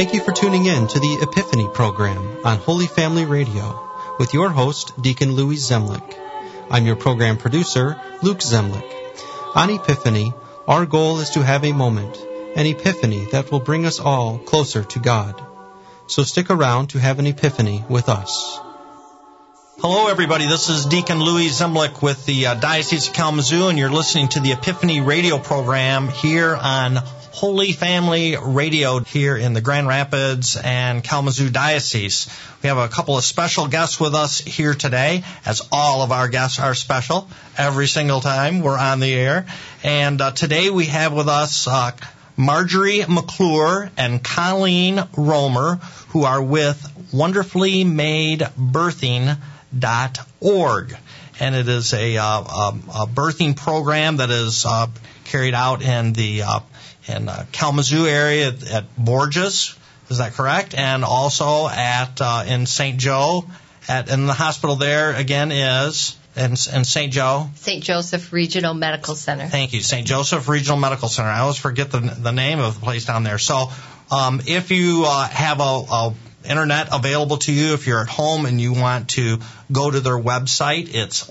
Thank you for tuning in to the Epiphany program on Holy Family Radio with your host, Deacon Louis Zemlich. I'm your program producer, Luke Zemlich. On Epiphany, our goal is to have a moment, an epiphany that will bring us all closer to God. So stick around to have an epiphany with us. Hello, everybody. This is Deacon Louis Zemlich with the Diocese of Kalamazoo, and you're listening to the Epiphany radio program here on Holy Family Radio here in the Grand Rapids and Kalamazoo Diocese. We have a couple of special guests with us here today, as all of our guests are special every single time we're on the air. And today we have with us Marjorie McClure and Colleen Romer, who are with WonderfullyMadeBirthing.org. And it is a birthing program that is carried out in the in Kalamazoo area at Borges, is that correct? And also at in St. Joe, in the hospital there again is in St. Joe. St. Joseph Regional Medical Center. Thank you, St. Joseph Regional Medical Center. I always forget the name of the place down there. So if you have a internet available to you, if you're at home and you want to go to their website, it's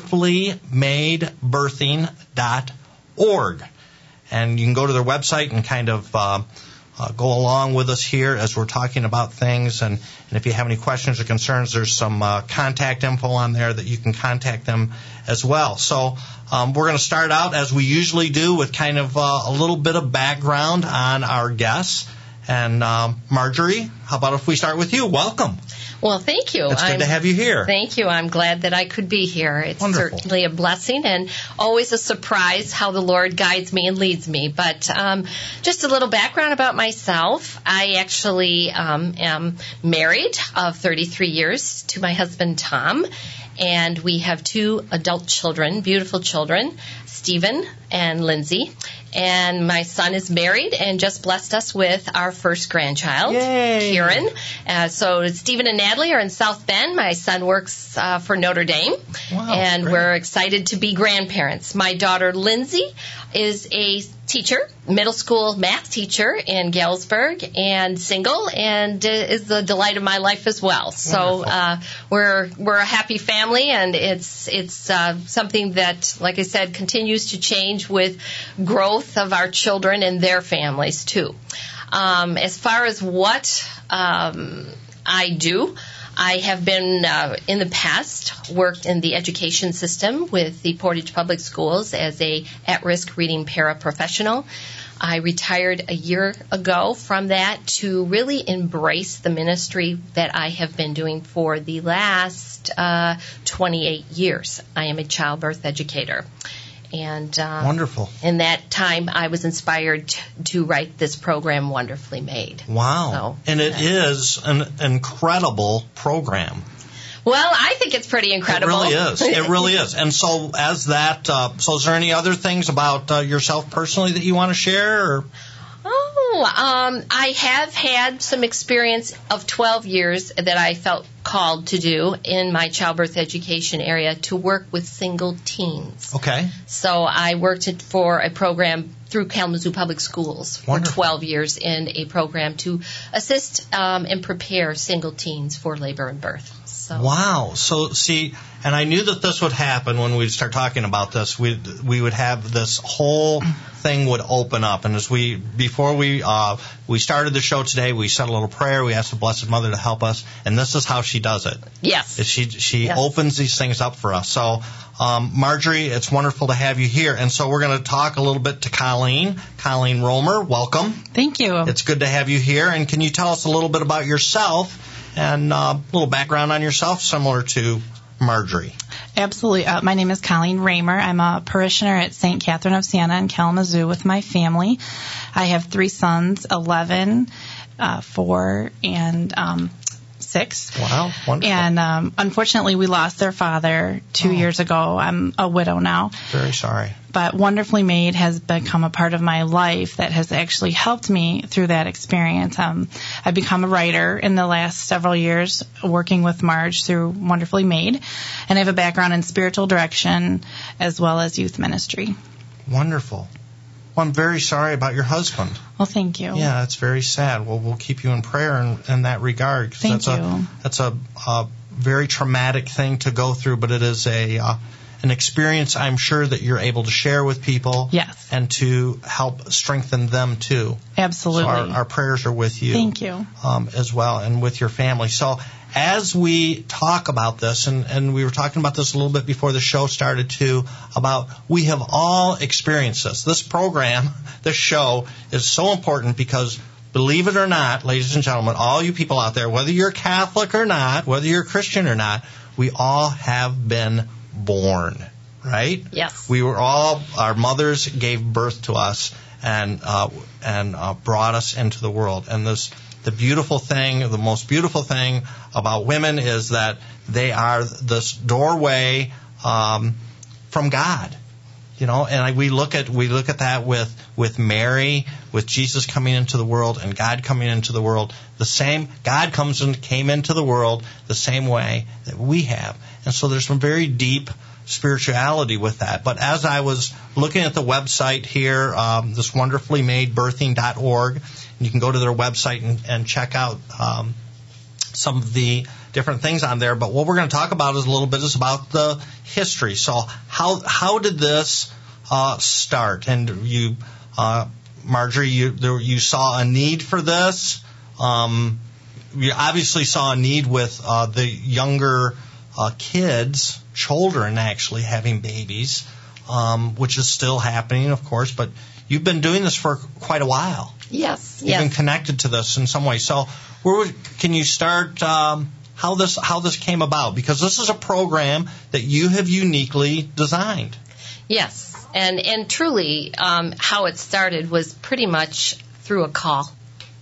WonderfullyMadeBirthing.org. And you can go to their website and kind of go along with us here as we're talking about things. And if you have any questions or concerns, there's some contact info on there that you can contact them as well. So we're going to start out, as we usually do, with kind of a little bit of background on our guests. And Marjorie, how about if we start with you? Welcome. Well, thank you. It's good to have you here. Thank you. I'm glad that I could be here. It's wonderful. Certainly a blessing and always a surprise how the Lord guides me and leads me. But just a little background about myself. I actually am married of 33 years to my husband, Tom. And we have 2 adult children, beautiful children, Stephen and Lindsay. And my son is married and just blessed us with our first grandchild, Yay. Kieran. So Stephen and Natalie are in South Bend. My son works for Notre Dame. Wow, and great. We're excited to be grandparents. My daughter, Lindsay, is a teacher, middle school math teacher in Galesburg, and single, and is the delight of my life as well. So we're a happy family, and it's something that, like I said, continues to change with growth of our children and their families too. As far as what I do, I have been, in the past, worked in the education system with the Portage Public Schools as a at-risk reading paraprofessional. I retired a year ago from that to really embrace the ministry that I have been doing for the last 28 years. I am a childbirth educator. And wonderful. In that time, I was inspired to write this program, Wonderfully Made. Wow. So, and it is an incredible program. Well, I think it's pretty incredible. It really is. It really is. And so as that, so is there any other things about yourself personally that you want to share? Or? I have had some experience of 12 years that I felt called to do in my childbirth education area to work with single teens. Okay. So I worked for a program through Kalamazoo Public Schools for Wonderful. 12 years in a program to assist and prepare single teens for labor and birth. So. Wow. So, see, and I knew that this would happen when we start talking about this. We would have this whole thing would open up. And before we started the show today, we said a little prayer. We asked the Blessed Mother to help us. And this is how she does it. Yes. She Yes. opens these things up for us. So, Marjorie, it's wonderful to have you here. And so we're going to talk a little bit to Colleen Romer. Welcome. Thank you. It's good to have you here. And can you tell us a little bit about yourself and a little background on yourself, similar to Marjorie? Absolutely. My name is Colleen Romer. I'm a parishioner at St. Catherine of Siena in Kalamazoo with my family. I have 3 sons, 11, 4, and 6. Wow, wonderful. And unfortunately, we lost their father 2 years ago. I'm a widow now. Very sorry. But Wonderfully Made has become a part of my life that has actually helped me through that experience. I've become a writer in the last several years, working with Marge through Wonderfully Made, and I have a background in spiritual direction as well as youth ministry. Wonderful. Well, I'm very sorry about your husband. Well, thank you. Yeah, it's very sad. Well, we'll keep you in prayer in that regard. Thank you. That's a very traumatic thing to go through, but it is an experience I'm sure that you're able to share with people. Yes. And to help strengthen them too. Absolutely. So our prayers are with you. Thank you. As well, and with your family. So as we talk about this, and we were talking about this a little bit before the show started too, about we have all experienced this. This program, this show, is so important because, believe it or not, ladies and gentlemen, all you people out there, whether you're Catholic or not, whether you're Christian or not, we all have been born, right? Yes. We were all, our mothers gave birth to us and brought us into the world. And the beautiful thing, the most beautiful thing about women is that they are this doorway from God. You know, and we look at that with Mary, with Jesus coming into the world and God coming into the world. The same, God came into the world the same way that we have. And so there's some very deep spirituality with that. But as I was looking at the website here, this wonderfully made birthing.org, and you can go to their website and check out some of the different things on there. But what we're going to talk about is about the history. So how did this start? And you, Marjorie, you saw a need for this. You obviously saw a need with the younger children actually having babies, which is still happening, of course. But you've been doing this for quite a while. Yes. You've been connected to this in some way. So can you start how this came about? Because this is a program that you have uniquely designed. Yes. And truly, how it started was pretty much through a call.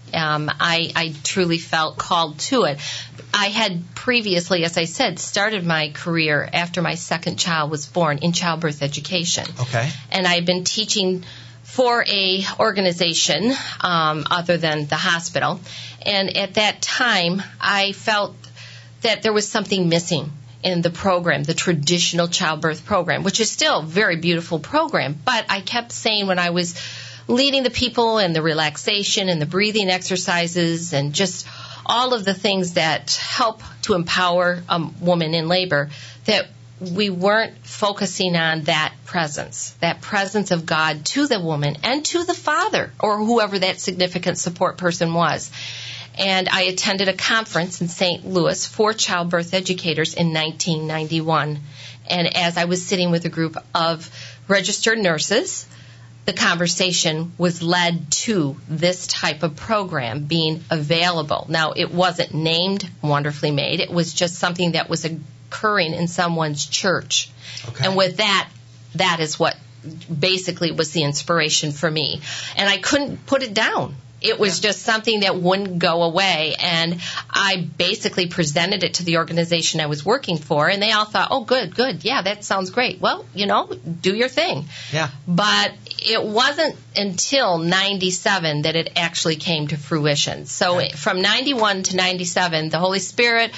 I truly felt called to it. I had previously, as I said, started my career after my second child was born in childbirth education. Okay. And I had been teaching for a organization other than the hospital. And at that time, I felt that there was something missing in the program, the traditional childbirth program, which is still a very beautiful program. But I kept saying when I was leading the people and the relaxation and the breathing exercises and just all of the things that help to empower a woman in labor, that we weren't focusing on that presence of God to the woman and to the father or whoever that significant support person was. And I attended a conference in St. Louis for childbirth educators in 1991. And as I was sitting with a group of registered nurses, the conversation was led to this type of program being available. Now, it wasn't named Wonderfully Made. It was just something that was occurring in someone's church. Okay. And with that is what basically was the inspiration for me. And I couldn't put it down. It was just something that wouldn't go away. And I basically presented it to the organization I was working for, and they all thought, oh, good, yeah, that sounds great. Well, do your thing. Yeah. But it wasn't until 97 that it actually came to fruition. So from 91 to 97, the Holy Spirit,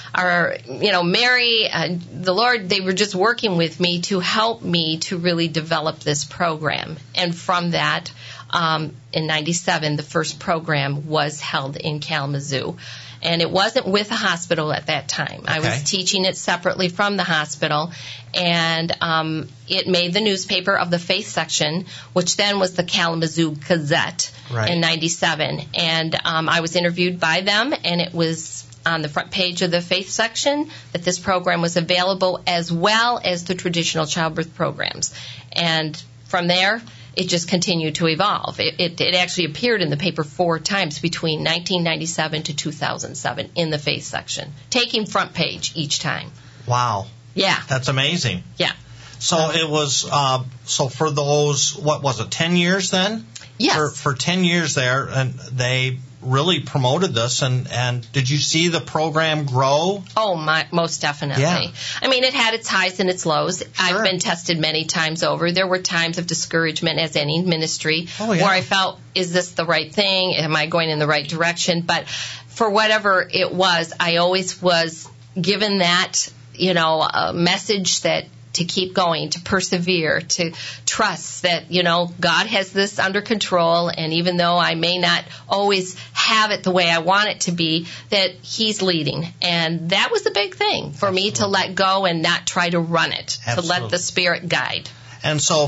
Mary, the Lord, they were just working with me to help me to really develop this program. And from that, in 97, the first program was held in Kalamazoo. And it wasn't with a hospital at that time. Okay. I was teaching it separately from the hospital. And it made the newspaper of the faith section, which then was the Kalamazoo Gazette in 97. And I was interviewed by them, and it was on the front page of the faith section that this program was available, as well as the traditional childbirth programs. And from there, it just continued to evolve. It actually appeared in the paper 4 times between 1997 to 2007 in the faith section, taking front page each time. Wow. Yeah. That's amazing. Yeah. So it was, so for those, 10 years then? Yes. For 10 years there, and they really promoted this, and did you see the program grow? Oh, most definitely. Yeah. I mean, it had its highs and its lows. Sure. I've been tested many times over. There were times of discouragement, as any ministry, where I felt, is this the right thing? Am I going in the right direction? But for whatever it was, I always was given that, a message that to keep going, to persevere, to trust that, God has this under control, and even though I may not always have it the way I want it to be, that He's leading. And that was the big thing for me, to let go and not try to run it, to let the Spirit guide. And so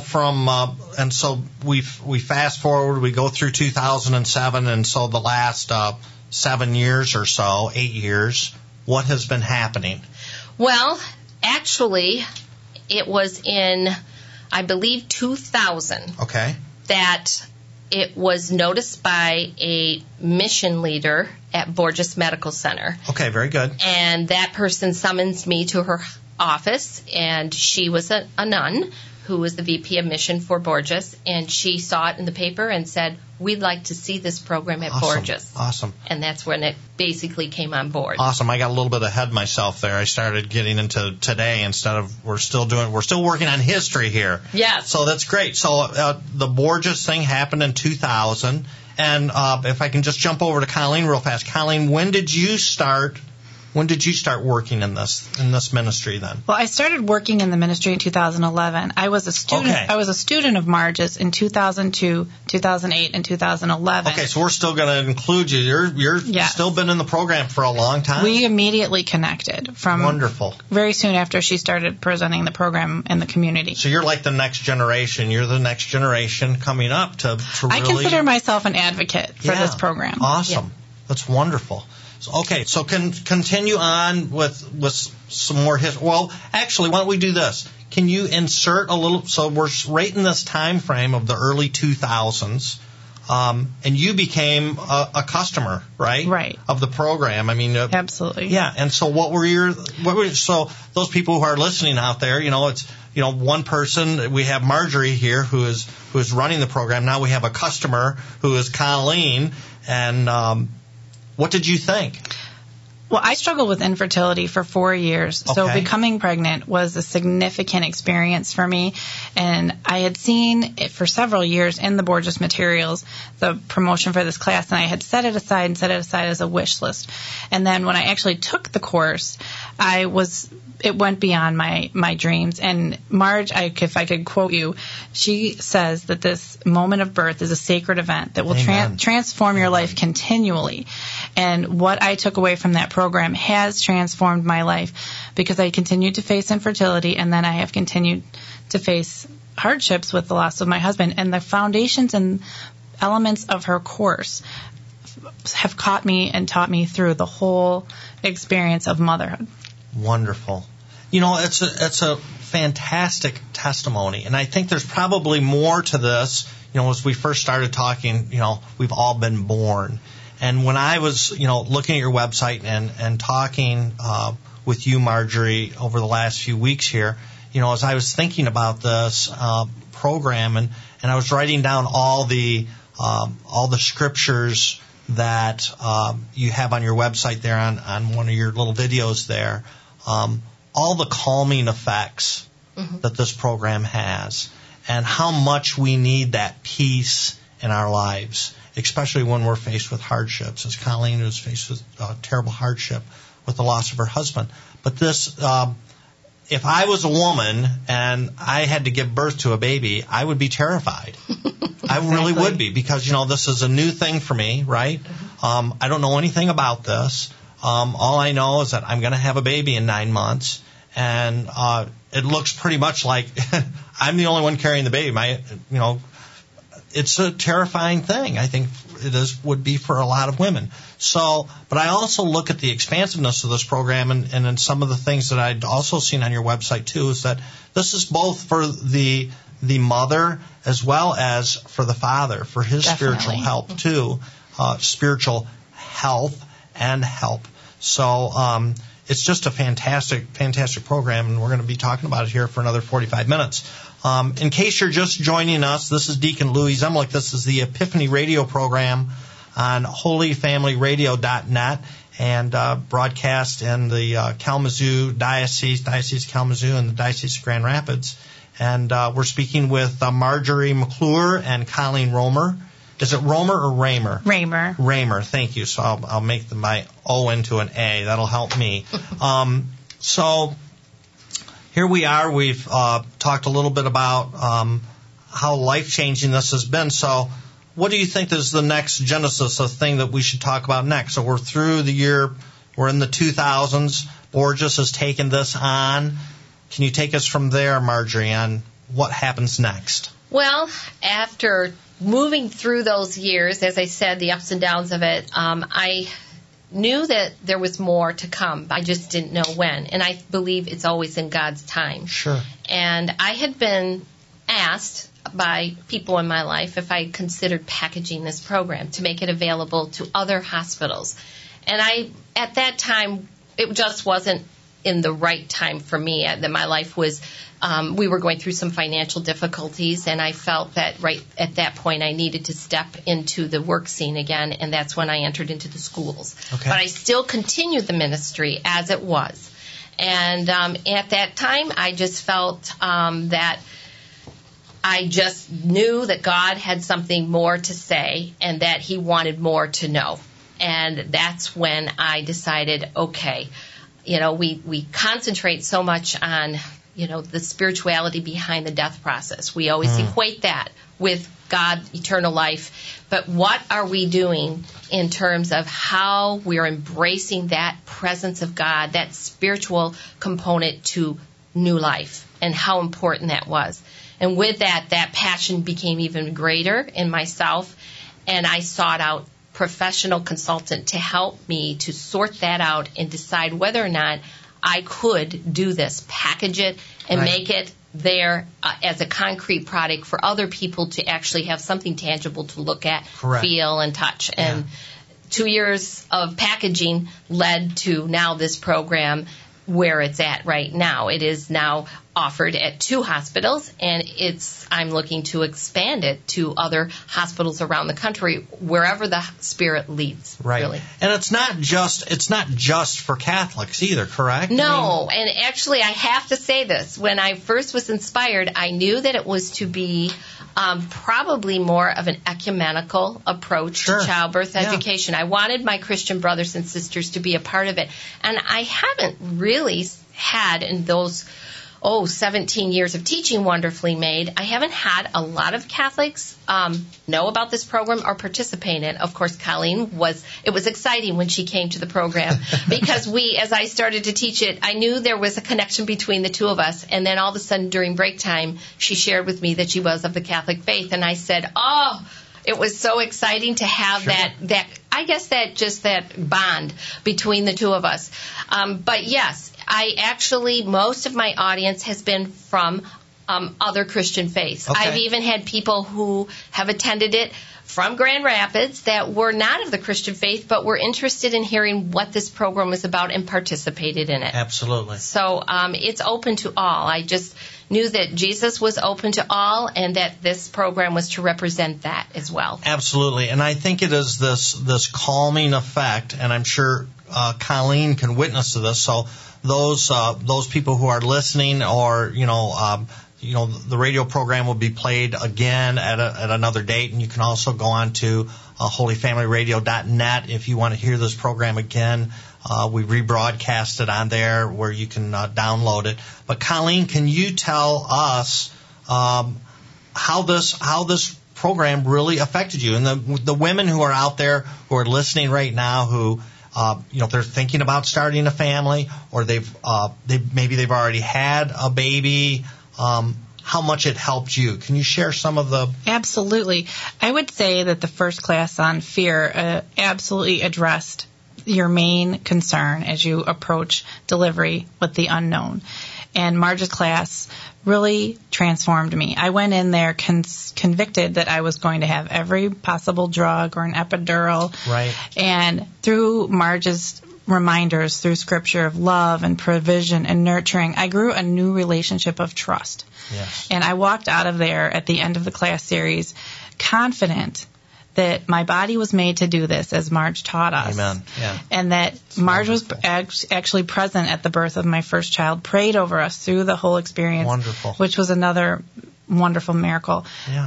we fast forward, we go through 2007, and so the last 7 years or so, 8 years, what has been happening? Well, actually, it was in, I believe, 2000 that it was noticed by a mission leader at Borges Medical Center. Okay, very good. And that person summons me to her office, and she was a nun who was the VP of Mission for Borges, and she saw it in the paper and said, we'd like to see this program at Borges. Awesome. And that's when it basically came on board. Awesome. I got a little bit ahead of myself there. I started getting into today instead of we're still working on history here. Yes. So that's great. So the Borges thing happened in 2000. And if I can just jump over to Colleen real fast. Colleen, when did you start working in this ministry then? Well, I started working in the ministry in 2011. I was a student. Okay. I was a student of Marge's in 2002, 2008, and 2011. Okay, so we're still going to include you. You're still been in the program for a long time. We immediately connected from wonderful. Very soon after she started presenting the program in the community. So you're like the next generation. You're the next generation coming up to really. I consider myself an advocate for this program. Awesome. Yeah. That's wonderful. Okay, so continue on with some more history. Well, actually, why don't we do this? Can you insert a little? So we're right in this time frame of the early 2000s, and you became a customer, right? Right. Of the program. I mean, absolutely. Yeah. And so so those people who are listening out there, it's one person. We have Marjorie here who is running the program. Now we have a customer who is Colleen, and what did you think? Well, I struggled with infertility for 4 years, so becoming pregnant was a significant experience for me. And I had seen it for several years in the Borges materials, the promotion for this class, and I had set it aside as a wish list. And then when I actually took the course, it went beyond my dreams. And Marge, if I could quote you, she says that this moment of birth is a sacred event that will transform your life continually. And what I took away from that program has transformed my life, because I continued to face infertility, and then I have continued to face hardships with the loss of my husband. And the foundations and elements of her course have caught me and taught me through the whole experience of motherhood. Wonderful. It's a fantastic testimony, and I think there's probably more to this. As we first started talking, we've all been born. And when I was, looking at your website and talking with you, Marjorie, over the last few weeks here, as I was thinking about this program, and I was writing down all the scriptures that you have on your website there on one of your little videos there, all the calming effects that this program has, and how much we need that peace in our lives, especially when we're faced with hardships, as Colleen was faced with terrible hardship with the loss of her husband. But this, if I was a woman and I had to give birth to a baby, I would be terrified. I really would be, because, this is a new thing for me, right? I don't know anything about this. All I know is that I'm going to have a baby in 9 months, and it looks pretty much like I'm the only one carrying the baby. It's a terrifying thing. I think it would be for a lot of women. So, but I also look at the expansiveness of this program, and in some of the things that I'd also seen on your website too, is that this is both for the mother as well as for the father, for his spiritual help too, spiritual health and help. So it's just a fantastic program, and we're going to be talking about it here for another 45 minutes. In case you're just joining us, this is Deacon Louis Zemlick. This is the Epiphany Radio program on holyfamilyradio.net, and broadcast in the Kalamazoo Diocese of Kalamazoo, and the Diocese of Grand Rapids. And we're speaking with Marjorie McClure and Colleen Romer. Is it Romer or Raymer? Raymer, thank you. So I'll make my O into an A. That'll help me. So here we are. We've talked a little bit about how life-changing this has been. So what do you think is the next genesis of thing that we should talk about next? So we're through the year. We're in the 2000s. Borges has taken this on. Can you take us from there, Marjorie, on what happens next? Well, after moving through those years, as I said, the ups and downs of it, I knew that there was more to come. I just didn't know when. And I believe it's always in God's time. Sure. And I had been asked by people in my life if I considered packaging this program to make it available to other hospitals. And at that time, it just wasn't in the right time for me. That my life was, we were going through some financial difficulties, and I felt that right at that point I needed to step into the work scene again, and that's when I entered into the schools. Okay. But I still continued the ministry as it was. And at that time, I just felt that I just knew that God had something more to say and that He wanted more to know. And that's when I decided, okay, we concentrate so much on, the spirituality behind the death process. We always equate that with God, eternal life. But what are we doing in terms of how we're embracing that presence of God, that spiritual component to new life, and how important that was? And with that passion became even greater in myself, and I sought out professional consultant to help me to sort that out and decide whether or not I could do this, package it, and make it there as a concrete product for other people to actually have something tangible to look at, feel, and touch. Yeah. And 2 years of packaging led to now this program where it's at right now. It is now offered at 2 hospitals, and I'm looking to expand it to other hospitals around the country, wherever the Spirit leads. Right. Really. And it's not just for Catholics either, correct? No, and actually I have to say this. When I first was inspired, I knew that it was to be probably more of an ecumenical approach to childbirth education. I wanted my Christian brothers and sisters to be a part of it. And I haven't really had in those 17 years of teaching Wonderfully Made, I haven't had a lot of Catholics know about this program or participate in it. Of course, Colleen it was exciting when she came to the program because as I started to teach it, I knew there was a connection between the two of us. And then all of a sudden during break time, she shared with me that she was of the Catholic faith. And I said, it was so exciting to have that I guess that bond between the two of us. But yes, most of my audience has been from other Christian faiths. Okay. I've even had people who have attended it from Grand Rapids that were not of the Christian faith, but were interested in hearing what this program was about and participated in it. Absolutely. So it's open to all. I just knew that Jesus was open to all and that this program was to represent that as well. Absolutely. And I think it is this calming effect, and I'm sure Colleen can witness to this. So those people who are listening, or the radio program will be played again at another date, and you can also go on to holyfamilyradio.net if you want to hear this program again. We rebroadcast it on there where you can download it. But Colleen, can you tell us how this program really affected you, and the women who are out there who are listening right now who they're thinking about starting a family, or they've already had a baby. How much it helped you? Can you share some of the? Absolutely. I would say that the first class on fear absolutely addressed your main concern as you approach delivery with the unknown. And Marge's class really transformed me. I went in there convicted that I was going to have every possible drug or an epidural. Right. And through Marge's reminders, through scripture of love and provision and nurturing, I grew a new relationship of trust. Yes. And I walked out of there at the end of the class series confident that my body was made to do this, as Marge taught us. Amen. Yeah. And that Marge was actually present at the birth of my first child, prayed over us through the whole experience. Wonderful. Which was another wonderful miracle. Yeah.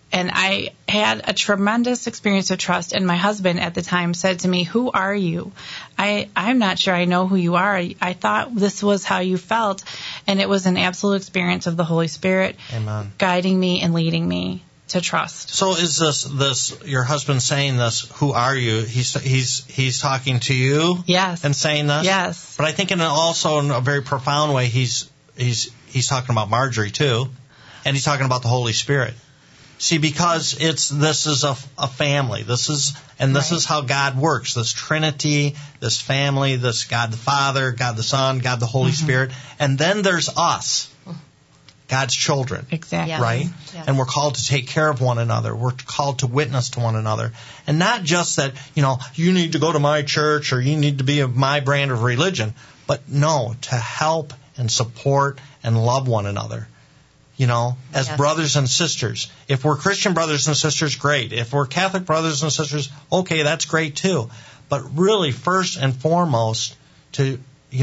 And I had a tremendous experience of trust. And my husband at the time said to me, "Who are you? I'm not sure I know who you are. I thought this was how you felt." And it was an absolute experience of the Holy Spirit Amen. guiding me and leading me to trust. So is this your husband saying this? Who are you? He's talking to you. Yes. And saying this. Yes. But I think also in a very profound way, he's talking about Marjorie too, and he's talking about the Holy Spirit. See, because this is a family. This is how God works. This Trinity, this family, this God the Father, God the Son, God the Holy Spirit, and then there's us, God's children. Exactly. Yes. Right? Yes. And we're called to take care of one another. We're called to witness to one another. And not just that, you need to go to my church or you need to be of my brand of religion, but no, to help and support and love one another. As Yes. brothers and sisters. If we're Christian brothers and sisters, great. If we're Catholic brothers and sisters, okay, that's great too. But really, first and foremost, to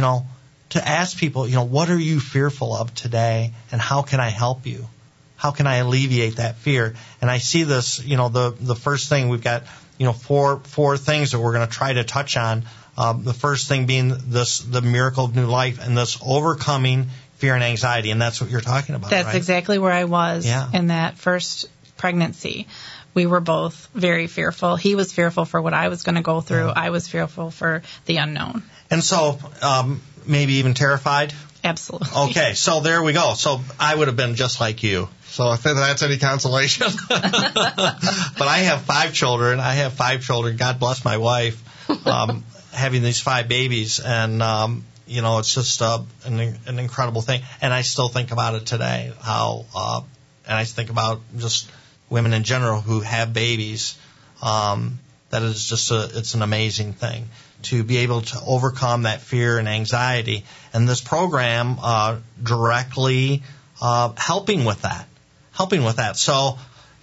ask people, what are you fearful of today, and how can I help you? How can I alleviate that fear? And I see this, the first thing we've got, four things that we're going to try to touch on. The first thing being the miracle of new life and this overcoming fear and anxiety, and that's what you're talking about. That's right? exactly where I was in that first pregnancy. We were both very fearful. He was fearful for what I was going to go through. I was fearful for the unknown. And so, maybe even terrified? Absolutely. Okay, so there we go. So I would have been just like you. So if that's any consolation. But I have 5 children. God bless my wife, having these 5 babies. And, it's just an incredible thing. And I still think about it today, and I think about just women in general who have babies. That is just it's an amazing thing to be able to overcome that fear and anxiety. And this program directly helping with that. So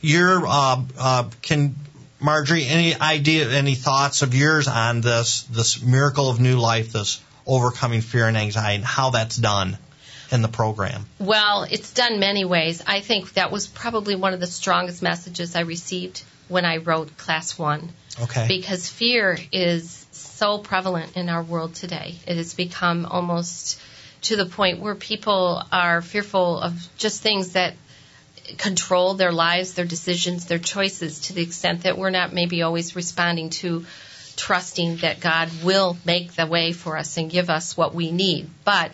Marjorie, any thoughts of yours on this miracle of new life, this overcoming fear and anxiety, and how that's done in the program? Well, it's done many ways. I think that was probably one of the strongest messages I received when I wrote Class 1. Okay. Because fear is so prevalent in our world today. It has become almost to the point where people are fearful of just things that control their lives, their decisions, their choices, to the extent that we're not maybe always responding to trusting that God will make the way for us and give us what we need. But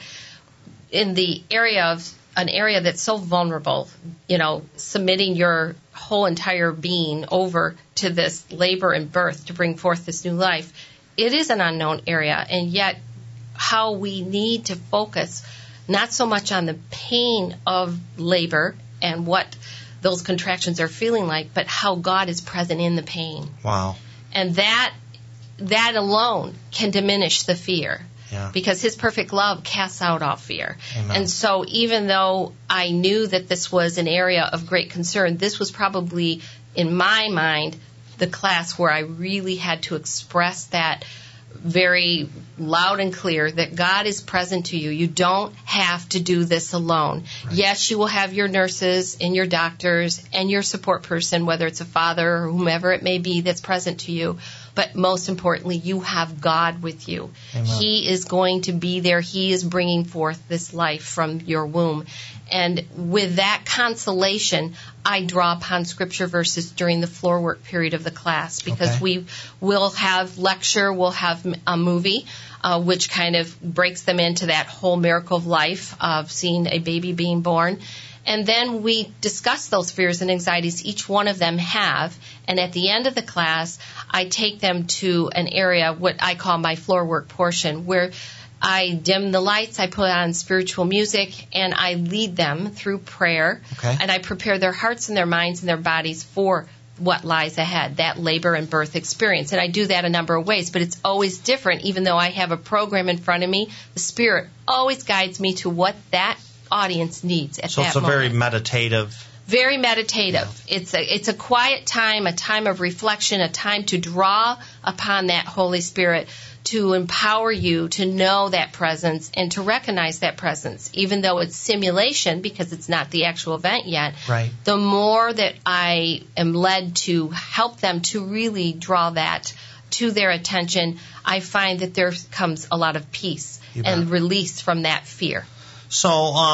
in the area of an area that's so vulnerable, submitting your whole entire being over to this labor and birth to bring forth this new life, it is an unknown area. And yet how we need to focus not so much on the pain of labor and what those contractions are feeling like, but how God is present in the pain. Wow. And that alone can diminish the fear. Yeah. Because His perfect love casts out all fear. Amen. And so even though I knew that this was an area of great concern, this was probably, in my mind, the class where I really had to express that very loud and clear, that God is present to you. You don't have to do this alone. Right. Yes, you will have your nurses and your doctors and your support person, whether it's a father or whomever it may be that's present to you. But most importantly, you have God with you. Amen. He is going to be there. He is bringing forth this life from your womb. And with that consolation, I draw upon scripture verses during the floor work period of the class, because we will have lecture, we'll have a movie, which kind of breaks them into that whole miracle of life of seeing a baby being born. And then we discuss those fears and anxieties each one of them have. And at the end of the class, I take them to an area, what I call my floor work portion, where I dim the lights, I put on spiritual music, and I lead them through prayer. Okay. And I prepare their hearts and their minds and their bodies for what lies ahead, that labor and birth experience. And I do that a number of ways, but it's always different. Even though I have a program in front of me, the Spirit always guides me to what that audience needs at that moment. So it's a very meditative. Very meditative. Yeah. It's a quiet time, a time of reflection, a time to draw upon that Holy Spirit to empower you to know that presence and to recognize that presence, even though it's simulation because it's not the actual event yet. Right. The more that I am led to help them to really draw that to their attention, I find that there comes a lot of peace and release from that fear. So,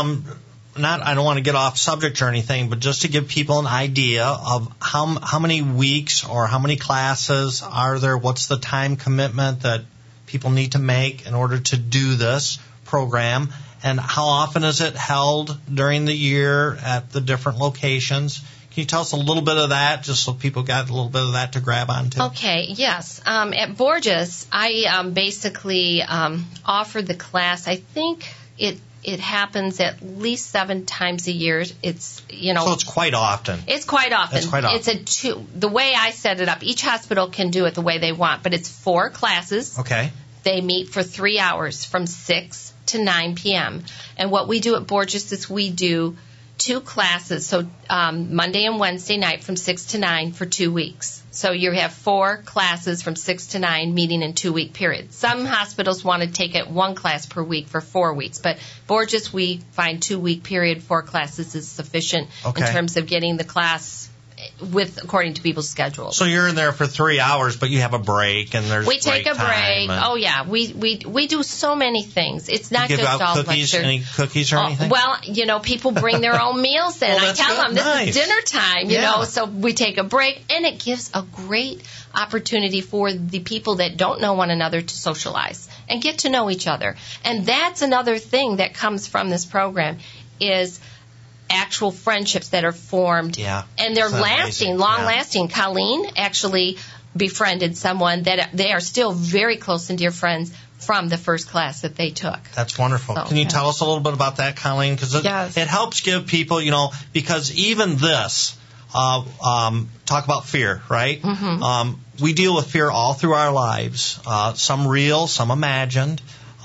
I don't want to get off subject or anything, but just to give people an idea of how many weeks or how many classes are there, what's the time commitment that people need to make in order to do this program, and how often is it held during the year at the different locations? Can you tell us a little bit of that, just so people got a little bit of that to grab onto? Okay, yes. At Borges, I basically offer the class. I think it happens at least 7 times a year. It's, So it's quite often. It's quite often. It's quite often. The way I set it up, each hospital can do it the way they want, but it's 4 classes. Okay. They meet for 3 hours from 6 to 9 p.m. And what we do at Borges is we do 2 classes, so Monday and Wednesday night from 6 to 9 for 2 weeks. So you have 4 classes from 6 to 9 meeting in 2-week periods. Some hospitals want to take it 1 class per week for 4 weeks, but Borges, we find 2-week period, 4 classes is sufficient in terms of getting the class according to people's schedules. So you're in there for 3 hours, but you have a break, and there's we take a break. And oh yeah, we do so many things. It's not you give just out all cookies, lecture. any cookies or anything? Well, people bring their own meals in. I tell them this is dinner time. You know, so we take a break, and it gives a great opportunity for the people that don't know one another to socialize and get to know each other. And that's another thing that comes from this program is actual friendships that are formed, and they're lasting, long-lasting. Colleen actually befriended someone that they are still very close and dear friends from the first class that they took. That's wonderful. So, can you tell us a little bit about that, Colleen? Because it helps give people, because even this, talk about fear, right? Mm-hmm. We deal with fear all through our lives, some real, some imagined.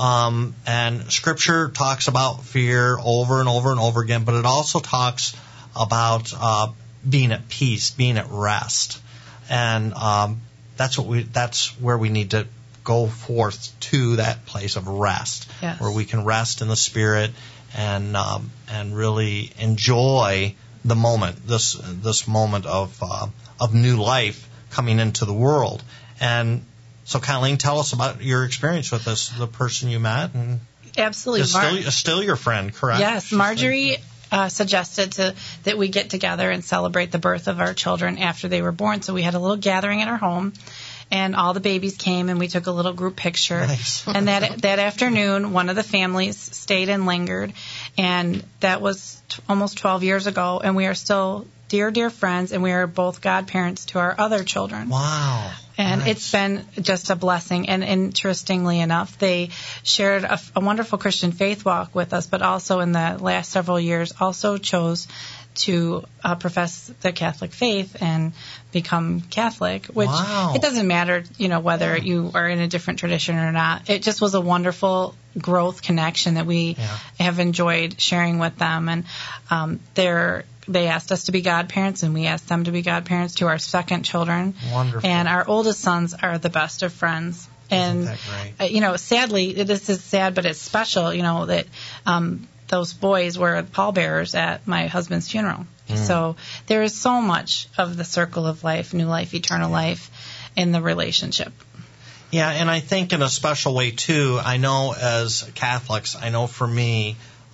And Scripture talks about fear over and over and over again, but it also talks about being at peace, being at rest, and that's where we need to go forth to that place of rest, where we can rest in the Spirit and really enjoy the moment, this moment of new life coming into the world. And so, Colleen, tell us about your experience with the person you met. And absolutely. Still your friend, correct? Yes. Marjorie suggested that we get together and celebrate the birth of our children after they were born. So we had a little gathering at our home, and all the babies came, and we took a little group picture. Nice. And that afternoon, one of the families stayed and lingered, and that was almost 12 years ago, and we are still dear, dear friends, and we are both godparents to our other children. Wow. And it's been just a blessing. And interestingly enough, they shared a wonderful Christian faith walk with us, but also in the last several years also chose to profess the Catholic faith and become Catholic, which it doesn't matter, whether you are in a different tradition or not. It just was a wonderful growth connection that we have enjoyed sharing with them. And they asked us to be godparents, and we asked them to be godparents to our second children. Wonderful. And our oldest sons are the best of friends. Isn't that great? Sadly, this is sad, but it's special, that those boys were pallbearers at my husband's funeral. So there is so much of the circle of life, new life, eternal life, in the relationship. Yeah, and I think in a special way, too, I know as Catholics, I know for me,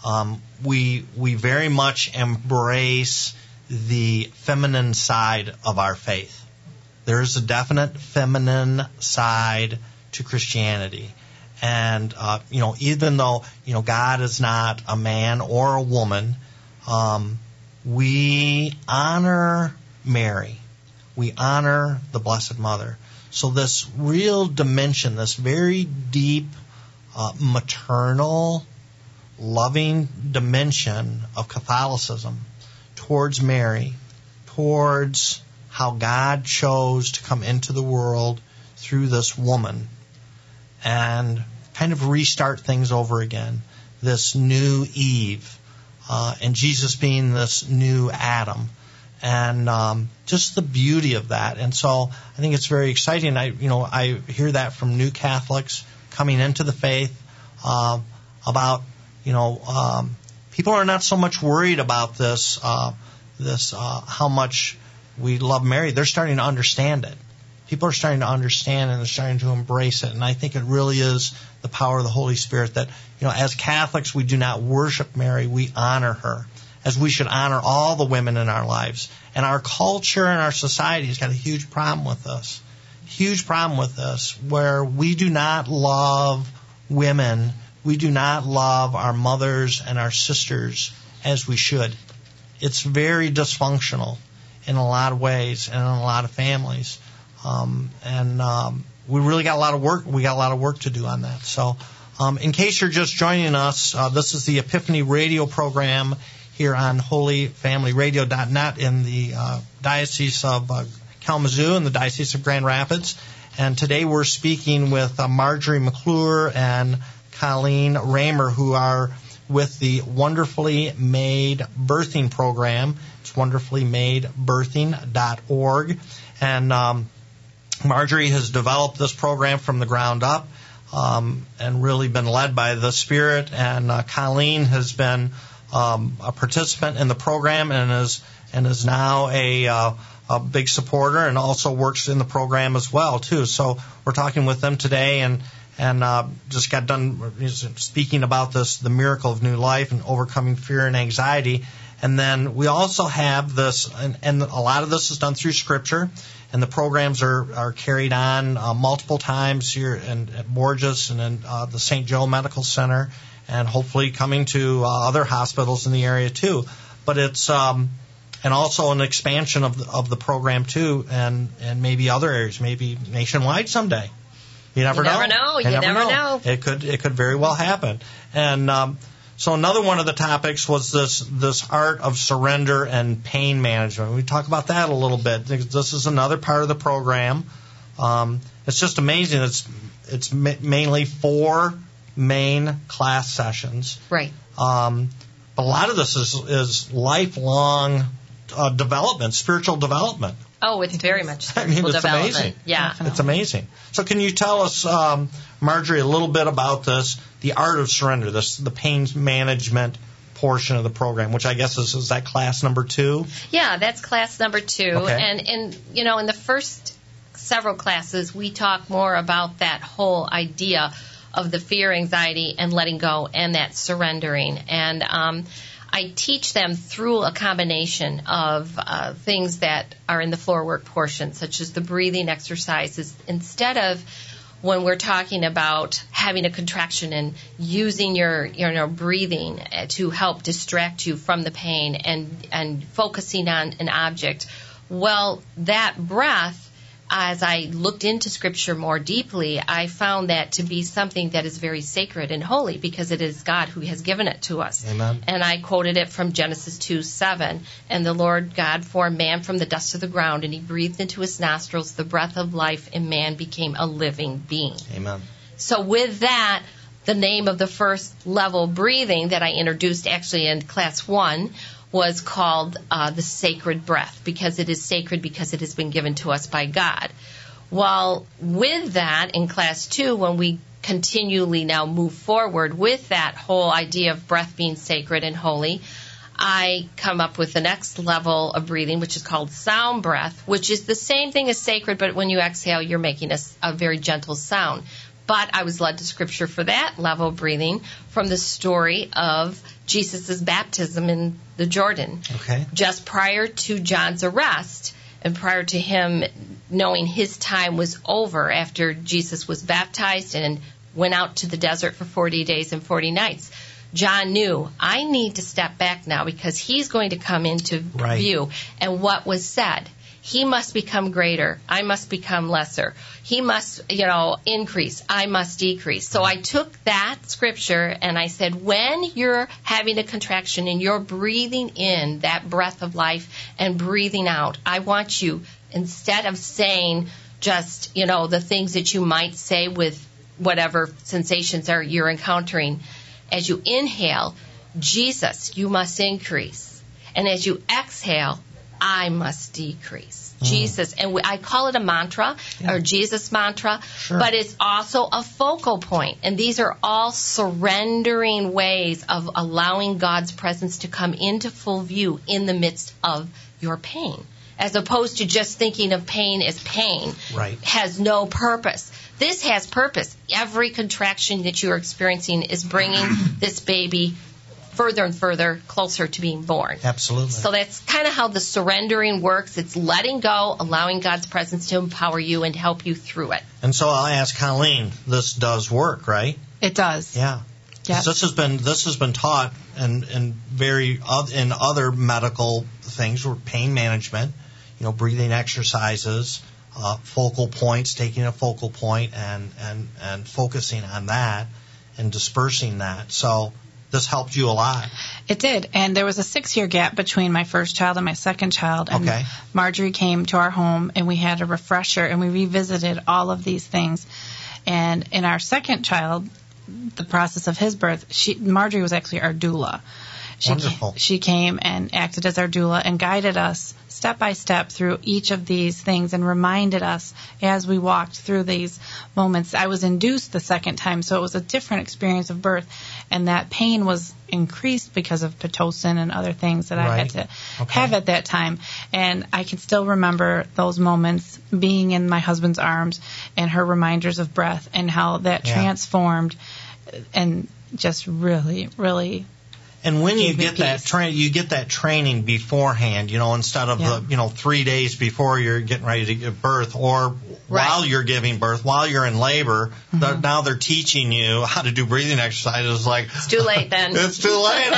we very much embrace the feminine side of our faith. There is a definite feminine side to Christianity. And, even though, God is not a man or a woman, we honor Mary. We honor the Blessed Mother. So this real dimension, this very deep, maternal, loving dimension of Catholicism towards Mary, towards how God chose to come into the world through this woman and kind of restart things over again. This new Eve, and Jesus being this new Adam. and just the beauty of that. And so I think it's very exciting. I hear that from new Catholics coming into the faith about people are not so much worried about this how much we love Mary. They're starting to understand it. People are starting to understand and they're starting to embrace it. And I think it really is the power of the Holy Spirit that, as Catholics, we do not worship Mary, we honor her, as we should honor all the women in our lives. And our culture and our society has got a huge problem with this. Huge problem with this, where we do not love women, we do not love our mothers and our sisters as we should. It's very dysfunctional in a lot of ways and in a lot of families. We really got a lot of work. We got a lot of work to do on that. So, in case you're just joining us, this is the Epiphany Radio program here on holyfamilyradio.net in the Diocese of Kalamazoo and the Diocese of Grand Rapids. And today we're speaking with Marjorie McClure and Colleen Raymer, who are with the Wonderfully Made Birthing Program. It's wonderfullymadebirthing.org. And Marjorie has developed this program from the ground up and really been led by the Spirit. And Colleen has been a participant in the program and is now a big supporter and also works in the program as well, too. So we're talking with them today and just got done speaking about the miracle of new life and overcoming fear and anxiety. And then we also have this, and a lot of this is done through Scripture, and the programs are carried on multiple times here at Borges and in the St. Joe Medical Center, and hopefully coming to other hospitals in the area too. But it's and also an expansion of the program too, and maybe other areas, maybe nationwide someday. You never know. You never know. It could very well happen. And so another one of the topics was this art of surrender and pain management. We talk about that a little bit. This is another part of the program. It's just amazing. It's mainly 4 main class sessions. Right. A lot of this is lifelong development, spiritual development. Oh, it's very much spiritual development. Amazing. Yeah. It's amazing. So can you tell us, Marjorie, a little bit about this, the art of surrender, the pain management portion of the program, which I guess is that class number 2? Yeah, that's class number 2. Okay. And in the first several classes, we talk more about that whole idea of the fear, anxiety, and letting go, and that surrendering. And I teach them through a combination of things that are in the floor work portion, such as the breathing exercises. Instead of when we're talking about having a contraction and using your breathing to help distract you from the pain and focusing on an object, well, that breath, as I looked into Scripture more deeply, I found that to be something that is very sacred and holy because it is God who has given it to us. Amen. And I quoted it from Genesis 2:7. And the Lord God formed man from the dust of the ground, and he breathed into his nostrils the breath of life, and man became a living being. Amen. So with that, the name of the first level breathing that I introduced actually in class 1 was called the sacred breath, because it is sacred because it has been given to us by God. Well, with that, in class 2, when we continually now move forward with that whole idea of breath being sacred and holy, I come up with the next level of breathing, which is called sound breath, which is the same thing as sacred, but when you exhale, you're making a very gentle sound. But I was led to Scripture for that level of breathing from the story of Jesus' baptism in the Jordan. Okay. Just prior to John's arrest and prior to him knowing his time was over after Jesus was baptized and went out to the desert for 40 days and 40 nights, John knew, I need to step back now because he's going to come into view. And what was said? He must become greater. I must become lesser. He must, increase. I must decrease. So I took that Scripture and I said, when you're having a contraction and you're breathing in that breath of life and breathing out, I want you, instead of saying just, the things that you might say with whatever sensations you're encountering, as you inhale, Jesus, you must increase. And as you exhale, I must decrease. Jesus, and I call it a mantra, or Jesus mantra, but it's also a focal point. And these are all surrendering ways of allowing God's presence to come into full view in the midst of your pain, as opposed to just thinking of pain as pain. Right. Has no purpose. This has purpose. Every contraction that you are experiencing is bringing this baby further and further closer to being born. Absolutely. So that's kind of how the surrendering works. It's letting go, allowing God's presence to empower you and help you through it. And so I'll ask Colleen, this does work, right? It does. Yeah. Yes. This has been taught in other medical things, or pain management, breathing exercises, focal points, taking a focal point and focusing on that and dispersing that. So this helped you a lot. It did. And there was a 6-year gap between my first child and my second child. And Marjorie came to our home, and we had a refresher, and we revisited all of these things. And in our second child, the process of his birth, Marjorie was actually our doula. Wonderful. She came and acted as our doula and guided us step by step through each of these things and reminded us as we walked through these moments. I was induced the second time, so it was a different experience of birth, and that pain was increased because of Pitocin and other things that I had to have at that time. And I can still remember those moments being in my husband's arms and her reminders of breath and how that transformed and just really, really. And when you get that training beforehand, instead of 3 days before you're getting ready to give birth, or while you're giving birth, while you're in labor, now they're teaching you how to do breathing exercises. Like, it's too late then. It's too late.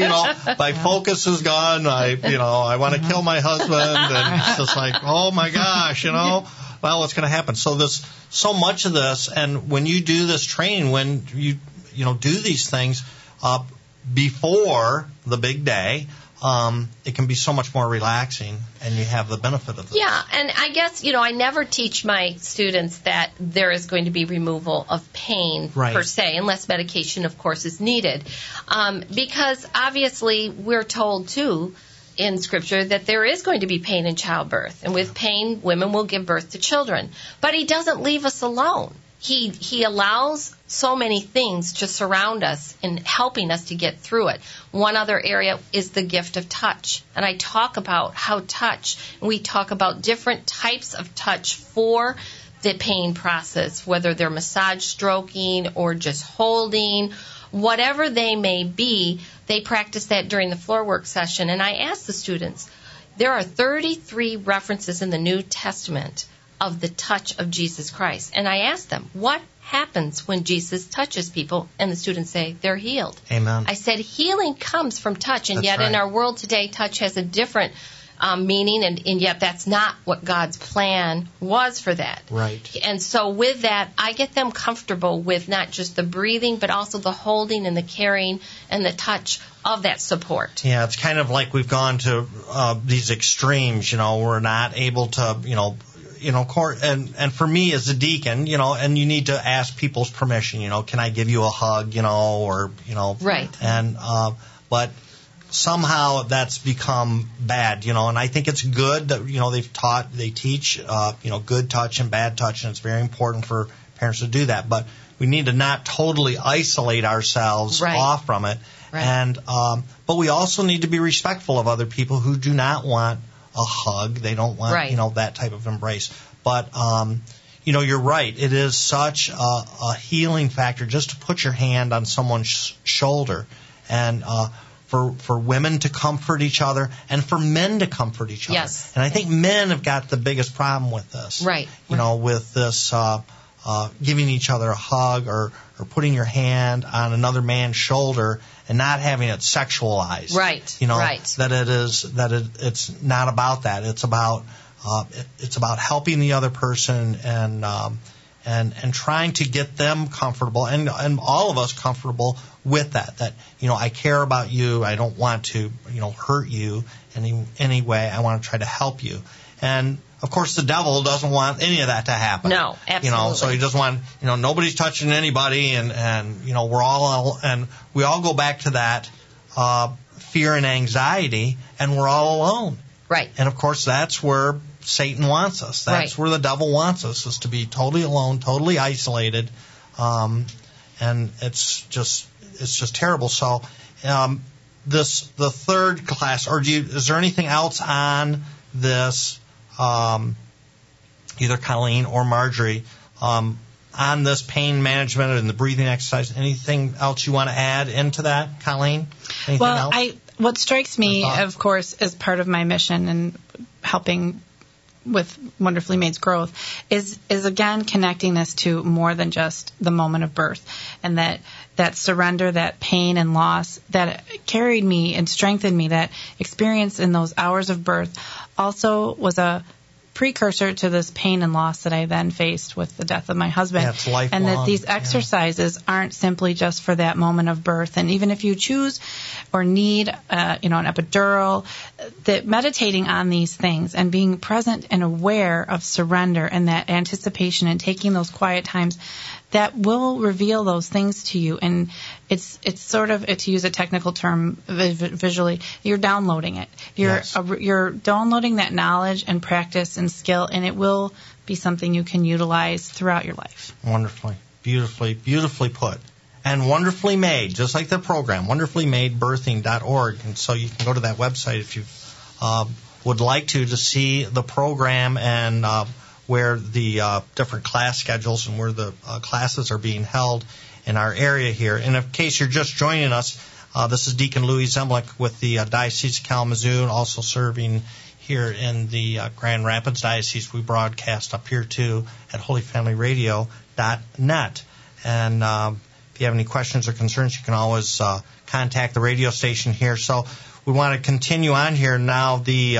My focus is gone. I want to kill my husband, and it's just like, oh my gosh, well, what's going to happen? So so much of this, and when you do this training, when you do these things before the big day, it can be so much more relaxing, and you have the benefit of this. Yeah, and I guess, I never teach my students that there is going to be removal of pain per se, unless medication, of course, is needed. Because obviously we're told, too, in Scripture that there is going to be pain in childbirth. And with pain, women will give birth to children. But He doesn't leave us alone. He allows so many things to surround us in helping us to get through it. One other area is the gift of touch. And I talk about how touch, and we talk about different types of touch for the pain process, whether they're massage, stroking, or just holding, whatever they may be. They practice that during the floor work session. And I ask the students, there are 33 references in the New Testament of the touch of Jesus Christ. And I asked them, what happens when Jesus touches people? And the students say, they're healed. Amen. I said, healing comes from touch, and yet in our world today, touch has a different meaning, and yet that's not what God's plan was for that. Right. And so with that, I get them comfortable with not just the breathing, but also the holding and the caring and the touch of that support. Yeah, it's kind of like we've gone to these extremes, we're not able to, and for me as a deacon, and you need to ask people's permission, can I give you a hug, or. Right. And, but somehow that's become bad, and I think it's good that, they teach, good touch and bad touch, and it's very important for parents to do that, but we need to not totally isolate ourselves off from it. Right. And, but we also need to be respectful of other people who do not want a hug. They don't want, that type of embrace. But, you're right. It is such a healing factor just to put your hand on someone's shoulder, and for women to comfort each other and for men to comfort each other. Yes. And I think men have got the biggest problem with this. Right. With this giving each other a hug or putting your hand on another man's shoulder and not having it sexualized. Right. Right. It's not about that. It's about helping the other person and trying to get them comfortable and all of us comfortable with that I care about you. I don't want to hurt you any way. I want to try to help you. And of course the devil doesn't want any of that to happen. No, absolutely. So he doesn't want nobody's touching anybody, and we're all, and we all go back to that fear and anxiety, and we're all alone. Right. And, of course, that's where Satan wants us. That's where the devil wants us, is to be totally alone, totally isolated. And it's just terrible. So the third class, or is there anything else on this, either Colleen or Marjorie, on this pain management and the breathing exercise? Anything else you want to add into that, Colleen? Anything else? What strikes me, of course, as part of my mission and helping with Wonderfully Made's growth is again connecting this to more than just the moment of birth, and that surrender, that pain and loss that carried me and strengthened me, that experience in those hours of birth also was a precursor to this pain and loss that I then faced with the death of my husband. Yeah, it's lifelong. And that these exercises aren't simply just for that moment of birth. And even if you choose or need, an epidural, that meditating on these things and being present and aware of surrender and that anticipation and taking those quiet times, that will reveal those things to you. And it's sort of, to use a technical term visually, you're downloading it. You're downloading that knowledge and practice and skill, and it will be something you can utilize throughout your life. Wonderfully, beautifully put. And Wonderfully Made, just like the program, wonderfullymadebirthing.org. And so you can go to that website if you would like to see the program and where the different class schedules and where the classes are being held in our area here. And in case you're just joining us, this is Deacon Louis Zemlick with the Diocese of Kalamazoo, also serving here in the Grand Rapids Diocese. We broadcast up here, too, at holyfamilyradio.net. And if you have any questions or concerns, you can always contact the radio station here. So we want to continue on here now, the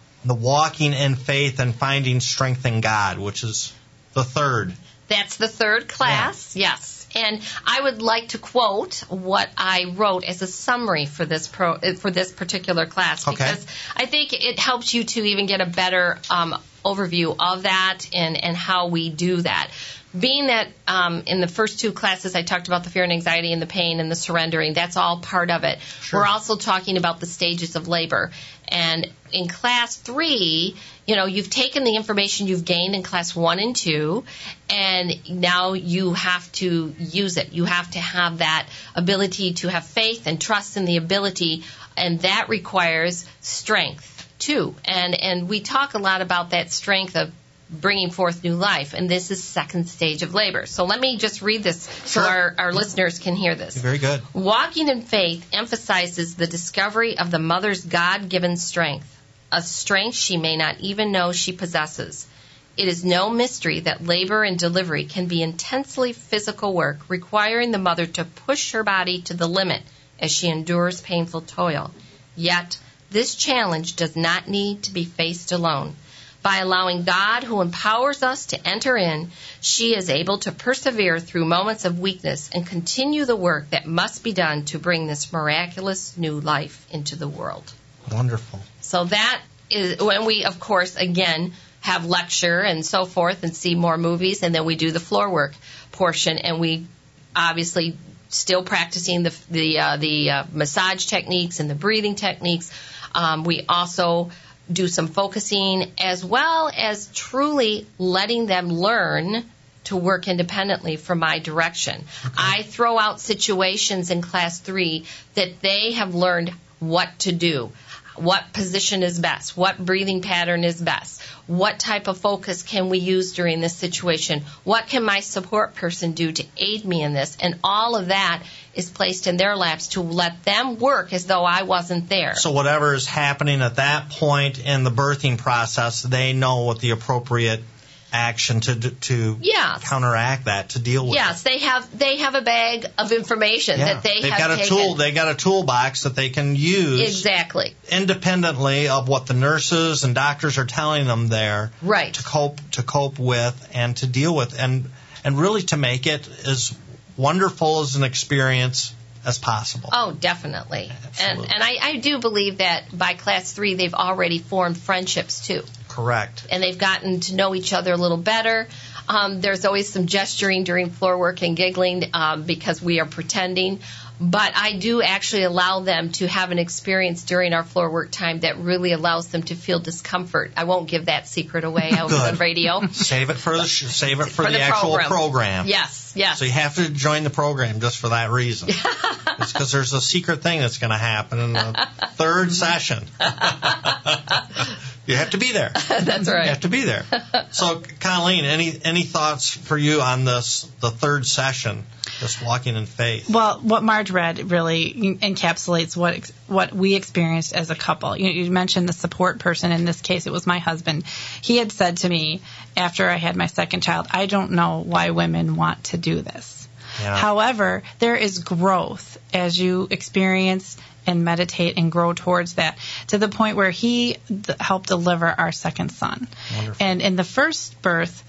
walking in faith and finding strength in God, which is the third. That's the third class, yes. And I would like to quote what I wrote as a summary for this particular class, because I think it helps you to even get a better overview of that and how we do that. Being that in the first two classes I talked about the fear and anxiety and the pain and the surrendering, that's all part of it. Sure. We're also talking about the stages of labor. And in class 3, you've taken the information you've gained in class 1 and 2, and now you have to use it. You have to have that ability to have faith and trust in the ability, and that requires strength too. And we talk a lot about that strength of bringing forth new life, and this is second stage of labor. So let me just read this so our listeners can hear this. Very good. Walking in faith emphasizes the discovery of the mother's God-given strength, a strength she may not even know she possesses. It is no mystery that labor and delivery can be intensely physical work, requiring the mother to push her body to the limit as she endures painful toil. Yet, this challenge does not need to be faced alone. By allowing God, who empowers us, to enter in, she is able to persevere through moments of weakness and continue the work that must be done to bring this miraculous new life into the world. Wonderful. So that is when we, of course, again, have lecture and so forth and see more movies, and then we do the floor work portion, and we obviously still practicing the massage techniques and the breathing techniques. We also do some focusing, as well as truly letting them learn to work independently from my direction. Okay. I throw out situations in class 3 that they have learned what to do, what position is best, what breathing pattern is best, what type of focus can we use during this situation, what can my support person do to aid me in this, and all of that is placed in their laps to let them work as though I wasn't there. So whatever is happening at that point in the birthing process, they know what the appropriate action to counteract that, to deal with. Yes, they have a bag of information that they've got a tool. They got a toolbox that they can use exactly independently of what the nurses and doctors are telling them there, right, to cope with and to deal with, and really to make it as wonderful as an experience as possible. Oh, definitely. Absolutely. And I do believe that by class 3 they've already formed friendships too. Correct. And they've gotten to know each other a little better. There's always some gesturing during floor work and giggling because we are pretending. But I do actually allow them to have an experience during our floor work time that really allows them to feel discomfort. I won't give that secret away over the radio. Save it for the actual program. Yes. So you have to join the program just for that reason. It's because there's a secret thing that's going to happen in the third session. You have to be there. That's right. You have to be there. So, Colleen, any thoughts for you on the third session, this walking in faith? Well, what Marge read really encapsulates what we experienced as a couple. You mentioned the support person. In this case, it was my husband. He had said to me after I had my second child, I don't know why women want to do this. Yeah. However, there is growth as you experience and meditate and grow towards that, to the point where he helped deliver our second son. Wonderful. And in the first birth,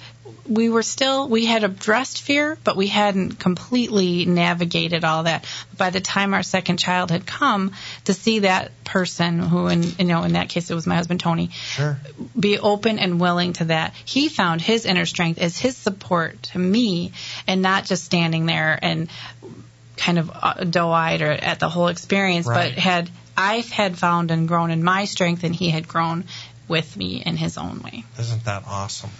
we had addressed fear, but we hadn't completely navigated all that. By the time our second child had come, to see that person who, in that case it was my husband Tony, sure, be open and willing to that, he found his inner strength as his support to me, and not just standing there and kind of doe-eyed or at the whole experience, right, but I had found and grown in my strength, and he had grown with me in his own way. Isn't that awesome?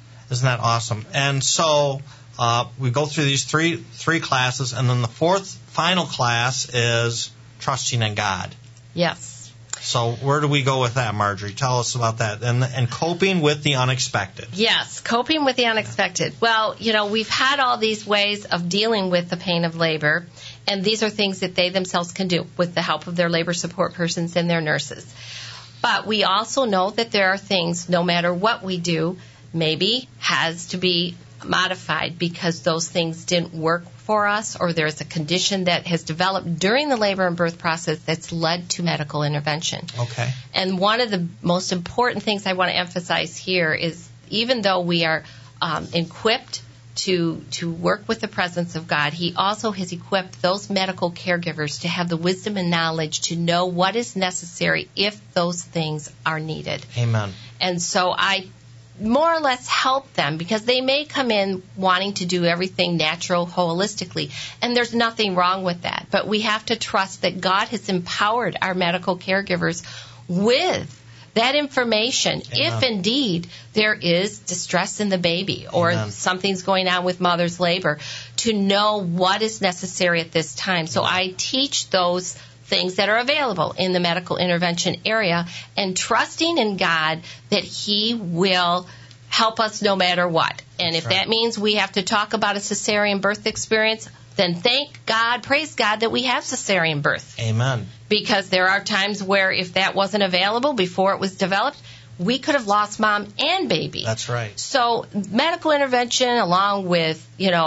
And so we go through these three classes, and then the fourth final class is trusting in God. Yes. So where do we go with that, Marjorie? Tell us about that. And coping with the unexpected. Yes, coping with the unexpected. Well, we've had all these ways of dealing with the pain of labor, and these are things that they themselves can do with the help of their labor support persons and their nurses. But we also know that there are things, no matter what we do, maybe has to be modified because those things didn't work for us, or there's a condition that has developed during the labor and birth process that's led to medical intervention. Okay. And one of the most important things I want to emphasize here is, even though we are equipped to work with the presence of God, He also has equipped those medical caregivers to have the wisdom and knowledge to know what is necessary if those things are needed. Amen. And so I more or less help them, because they may come in wanting to do everything natural, holistically, and there's nothing wrong with that. But we have to trust that God has empowered our medical caregivers with that information, if indeed there is distress in the baby or something's going on with mother's labor, to know what is necessary at this time. So I teach those things that are available in the medical intervention area, and trusting in God that He will help us no matter what. And if that means we have to talk about a cesarean birth experience, then thank God, praise God that we have cesarean birth. Amen. Because there are times where if that wasn't available before it was developed, we could have lost mom and baby. That's right. So medical intervention, along with,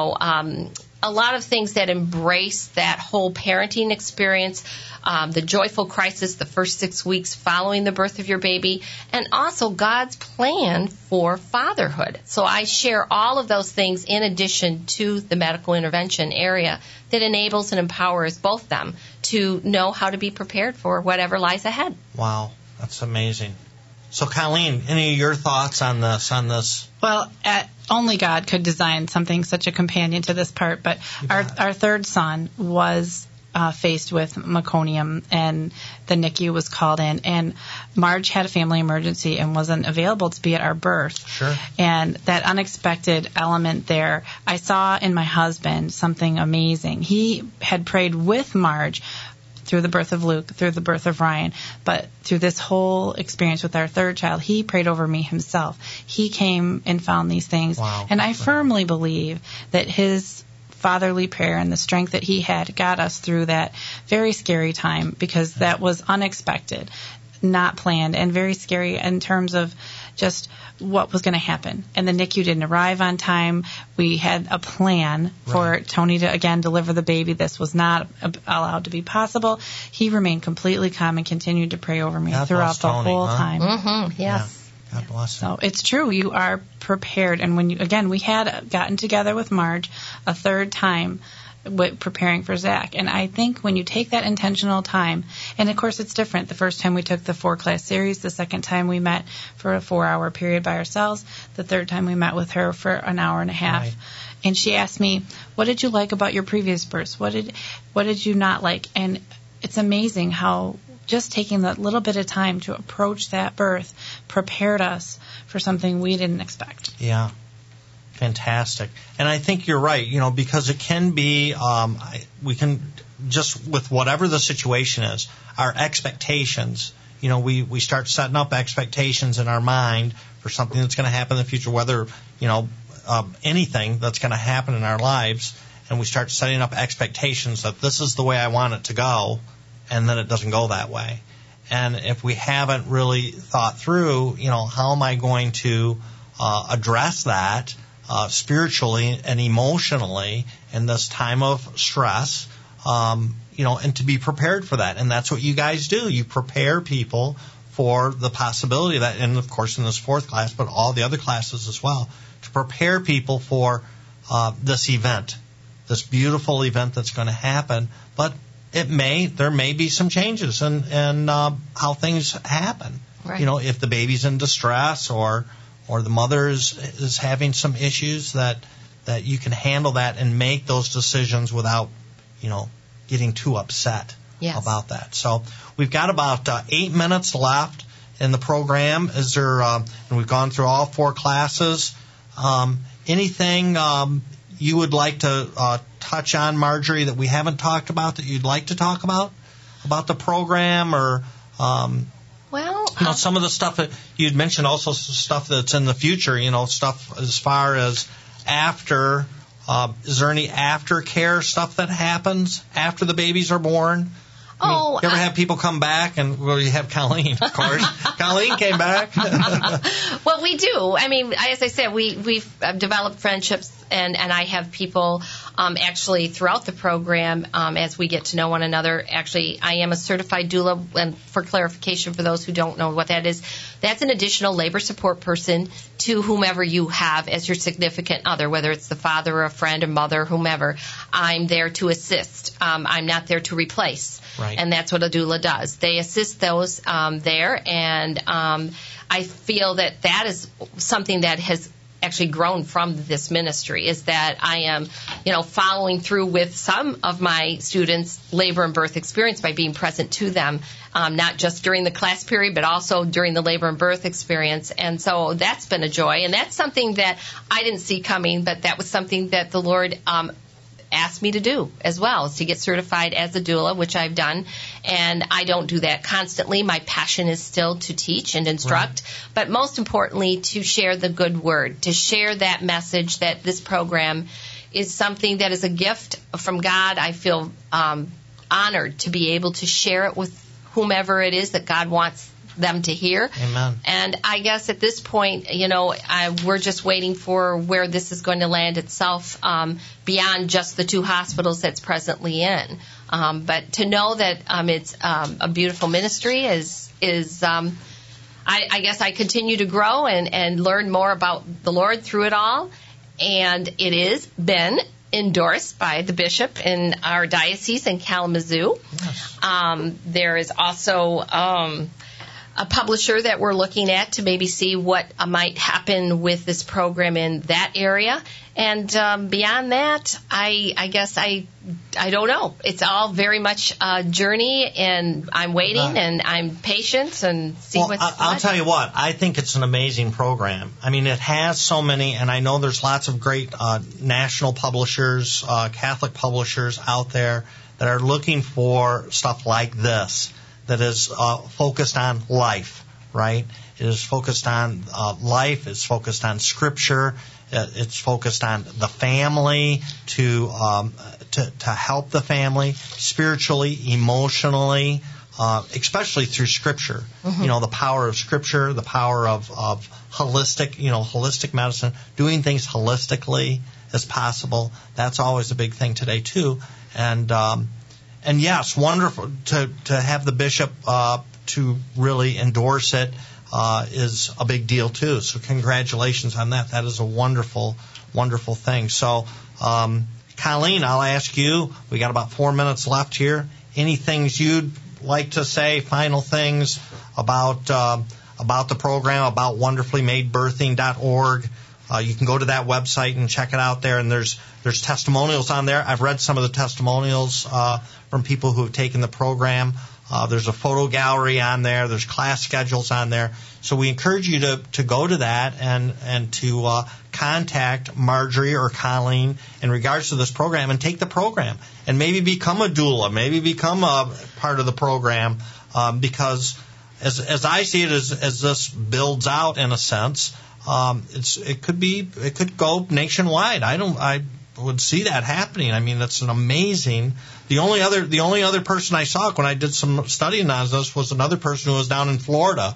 a lot of things that embrace that whole parenting experience, the joyful crisis, the first 6 weeks following the birth of your baby, and also God's plan for fatherhood. So I share all of those things in addition to the medical intervention area that enables and empowers both them to know how to be prepared for whatever lies ahead. Wow, that's amazing. So, Colleen, any of your thoughts on this? Well, only God could design something, such a companion to this part. But our third son was faced with meconium, and the NICU was called in. And Marge had a family emergency and wasn't available to be at our birth. Sure. And that unexpected element there, I saw in my husband something amazing. He had prayed with Marge through the birth of Luke, through the birth of Ryan, but through this whole experience with our third child, he prayed over me himself. He came and found these things. Wow. And I firmly believe that his fatherly prayer and the strength that he had got us through that very scary time, because that was unexpected, not planned, and very scary in terms of just what was going to happen. And the NICU didn't arrive on time. We had a plan for Tony to, again, deliver the baby. This was not allowed to be possible. He remained completely calm and continued to pray over me throughout the whole time. Mm-hmm. Yes. Yeah. God bless him. So it's true. You are prepared. And when we had gotten together with Marge a third time preparing for Zach. And I think when you take that intentional time, and of course it's different. The first time we took the 4-class series, the second time we met for a 4-hour period by ourselves, the third time we met with her for an hour and a half. Right. And she asked me, what did you like about your previous births? What did you not like? And it's amazing how just taking that little bit of time to approach that birth prepared us for something we didn't expect. Yeah. Fantastic. And I think you're right, because it can be, we can, just with whatever the situation is, our expectations, we start setting up expectations in our mind for something that's going to happen in the future, whether, anything that's going to happen in our lives, and we start setting up expectations that this is the way I want it to go, and then it doesn't go that way. And if we haven't really thought through, how am I going to address that spiritually and emotionally in this time of stress, and to be prepared for that. And that's what you guys do. You prepare people for the possibility of that, and of course in this fourth class, but all the other classes as well, to prepare people for this event, this beautiful event that's going to happen. But there may be some changes in how things happen. Right. If the baby's in distress or the mother is having some issues, that you can handle that and make those decisions without, getting too upset about that. So we've got about 8 minutes left in the program. Is there? And we've gone through all 4 classes. Anything you would like to touch on, Marjorie, that we haven't talked about that you'd like to talk about the program, or some of the stuff that you'd mentioned, also stuff that's in the future, stuff as far as after, is there any aftercare stuff that happens after the babies are born? You ever have people come back, and you have Colleen, of course. Colleen came back. Well, we do. I mean, as I said, we've developed friendships, and I have people actually throughout the program as we get to know one another. Actually, I am a certified doula, and for clarification for those who don't know what that is, that's an additional labor support person to whomever you have as your significant other, whether it's the father or a friend, a mother, whomever. I'm there to assist. I'm not there to replace. Right. And that's what a doula does. They assist those there, and I feel that is something that has actually grown from this ministry, is that I am, following through with some of my students' labor and birth experience by being present to them, not just during the class period, but also during the labor and birth experience. And so that's been a joy, and that's something that I didn't see coming, but that was something that the Lord asked me to do as well, is to get certified as a doula, which I've done. And I don't do that constantly. My passion is still to teach and instruct, right, but most importantly, to share the good word, to share that message that this program is something that is a gift from God. I feel honored to be able to share it with whomever it is that God wants them to hear. Amen. And I guess at this point, we're just waiting for where this is going to land itself, beyond just the 2 hospitals that's presently in. But to know that it's a beautiful ministry is I guess I continue to grow and learn more about the Lord through it all. And it is been endorsed by the bishop in our diocese in Kalamazoo. Yes. There is also a publisher that we're looking at to maybe see what might happen with this program in that area. And beyond that, I guess I don't know. It's all very much a journey, and I'm waiting, and I'm patient and see what's what. I'll tell you what, I think it's an amazing program. I mean, it has so many, and I know there's lots of great national publishers, Catholic publishers out there that are looking for stuff like this, that is focused on life, right? It is focused on life. It's focused on Scripture. It's focused on the family, to help the family spiritually, emotionally, especially through Scripture. Mm-hmm. The power of Scripture, the power of holistic medicine, doing things holistically as possible. That's always a big thing today too. And yes, wonderful to have the bishop to really endorse it is a big deal too. So congratulations on that. That is a wonderful, wonderful thing. So, Colleen, I'll ask you. We got about 4 minutes left here. Any things you'd like to say? Final things about the program, about wonderfullymadebirthing.org, you can go to that website and check it out there, and there's testimonials on there. I've read some of the testimonials from people who have taken the program. There's a photo gallery on there. There's class schedules on there. So we encourage you to go to that and to contact Marjorie or Colleen in regards to this program and take the program and maybe become a doula, maybe become a part of the program, because as I see it, as this builds out in a sense, it could go nationwide. I would see that happening. I mean, that's an amazing. The only other person I saw when I did some studying on this was another person who was down in Florida,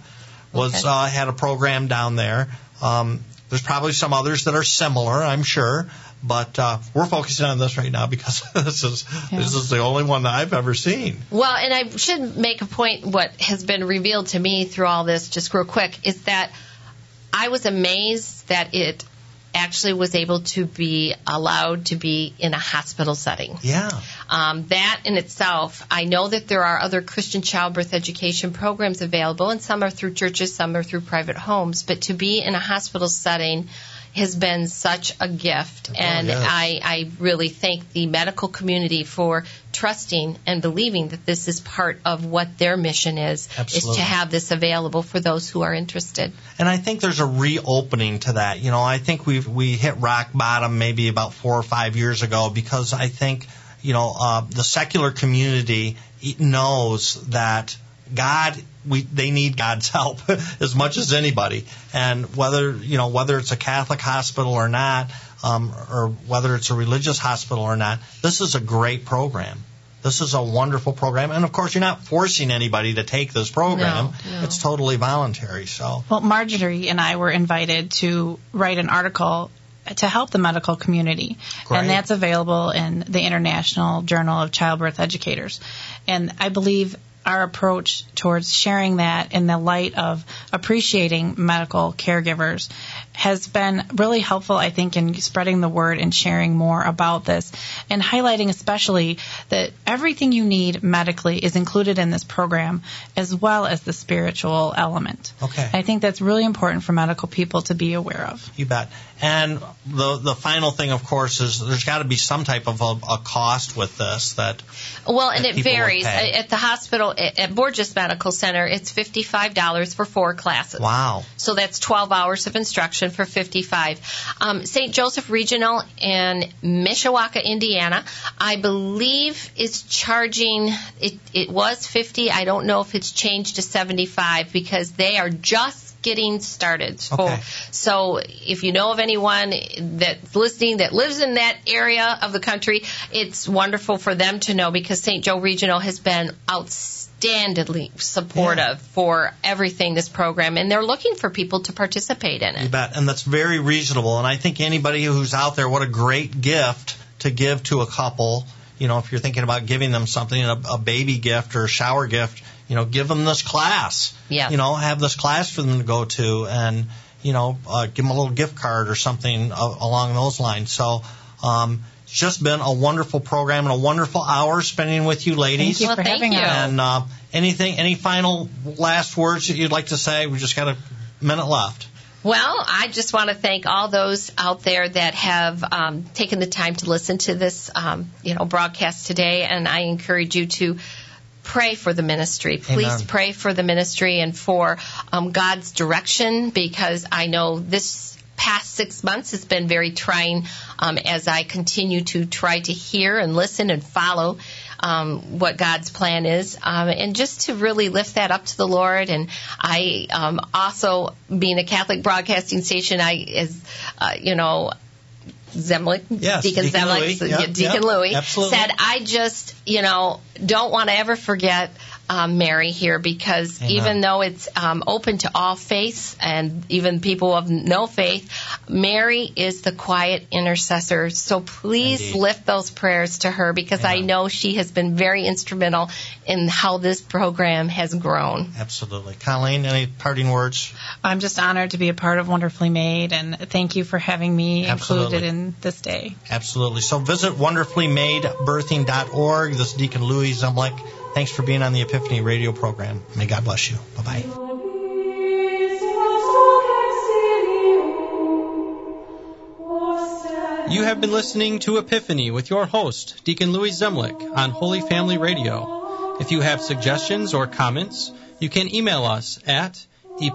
had a program down there. There's probably some others that are similar, I'm sure, but we're focusing on this right now because this is the only one that I've ever seen. Well, and I should make a point. What has been revealed to me through all this, just real quick, is that I was amazed that it actually was able to be allowed to be in a hospital setting. Yeah. That in itself, I know that there are other Christian childbirth education programs available, and some are through churches, some are through private homes, but to be in a hospital setting has been such a gift, and yes. I really thank the medical community for trusting and believing that this is part of what their mission is to have this available for those who are interested. And I think there's a reopening to that. You know, I think we hit rock bottom maybe about 4 or 5 years ago, because I think, the secular community knows that they need God's help as much as anybody. And whether it's a Catholic hospital or not, or whether it's a religious hospital or not, this is a great program. This is a wonderful program. And, of course, you're not forcing anybody to take this program. No. It's totally voluntary. So, well, Marjorie and I were invited to write an article to help the medical community. Great. And that's available in the International Journal of Childbirth Educators. And I believe our approach towards sharing that in the light of appreciating medical caregivers has been really helpful, I think, in spreading the word and sharing more about this, and highlighting especially that everything you need medically is included in this program, as well as the spiritual element. Okay. I think that's really important for medical people to be aware of. You bet. And the final thing, of course, is there's got to be some type of a cost with this and it varies. At the hospital, at Borges Medical Center, it's $55 for 4 classes. Wow. So that's 12 hours of instruction for $55. St. Joseph Regional in Mishawaka, Indiana, I believe is charging, it was $50. I don't know if it's changed to $75 because they are just getting started. So if you know of anyone that's listening that lives in that area of the country, it's wonderful for them to know, because St. Joe Regional has been outstandingly supportive for everything this program, and they're looking for people to participate in it. You bet. And that's very reasonable. And I think anybody who's out there, what a great gift to give to a couple. If you're thinking about giving them something, a baby gift or a shower gift, give them this class. Yeah. Have this class for them to go to, and, give them a little gift card or something along those lines. So, it's just been a wonderful program and a wonderful hour spending with you ladies. Thank you for having us. And any final last words that you'd like to say? We just got a minute left. Well, I just want to thank all those out there that have taken the time to listen to this, broadcast today, and I encourage you to pray for the ministry. Please Amen. Pray for the ministry and for God's direction, because I know this past 6 months has been very trying as I continue to try to hear and listen and follow what God's plan is, and just to really lift that up to the Lord. And I also, being a Catholic broadcasting station, Zemlick, yes, Deacon Zemlick, Louis. Deacon Louis, absolutely. said, I just, don't want to ever forget Mary here, because Amen. Even though it's open to all faiths and even people of no faith, Mary is the quiet intercessor. So please Indeed. lift those prayers to her, because Amen. I know she has been very instrumental in how this program has grown. Absolutely. Colleen, any parting words? I'm just honored to be a part of Wonderfully Made, and thank you for having me included in this day. Absolutely. So visit wonderfullymadebirthing.org. This is Deacon Louis Zemlick. Thanks for being on the Epiphany radio program. May God bless you. Bye-bye. You have been listening to Epiphany with your host, Deacon Louis Zemlick, on Holy Family Radio. If you have suggestions or comments, you can email us at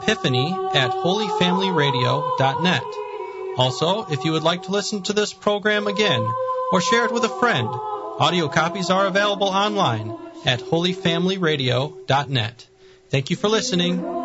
epiphany@holyfamilyradio.net. Also, if you would like to listen to this program again or share it with a friend, audio copies are available online at holyfamilyradio.net. Thank you for listening.